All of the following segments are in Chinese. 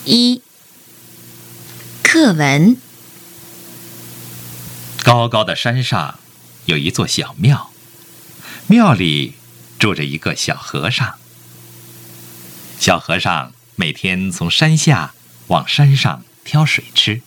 一、课文。 高高的山上有一座小庙，庙里住着一个小和尚。小和尚每天从山下往山上挑水吃。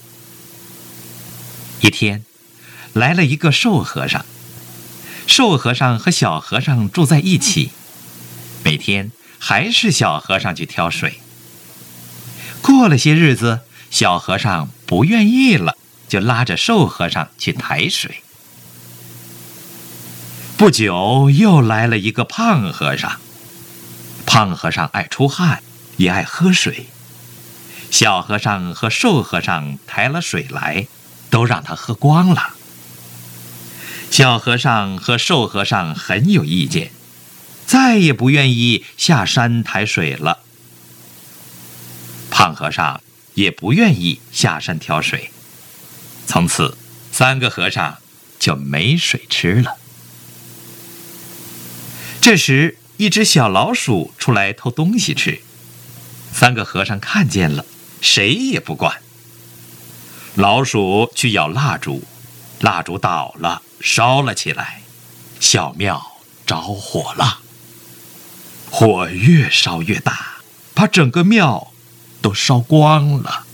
一天，来了一个瘦和尚。瘦和尚和小和尚住在一起，每天还是小和尚去挑水。过了些日子，小和尚不愿意了，就拉着瘦和尚去抬水。不久，又来了一个胖和尚。胖和尚爱出汗，也爱喝水。小和尚和瘦和尚抬了水来，都让他喝光了。小和尚和瘦和尚很有意见，再也不愿意下山抬水了。胖和尚也不愿意下山挑水，从此三个和尚就没水吃了。这时，一只小老鼠出来偷东西吃，三个和尚看见了，谁也不管。老鼠去咬蜡烛，蜡烛倒了，烧了起来，小庙着火了。火越烧越大，把整个庙都烧光了。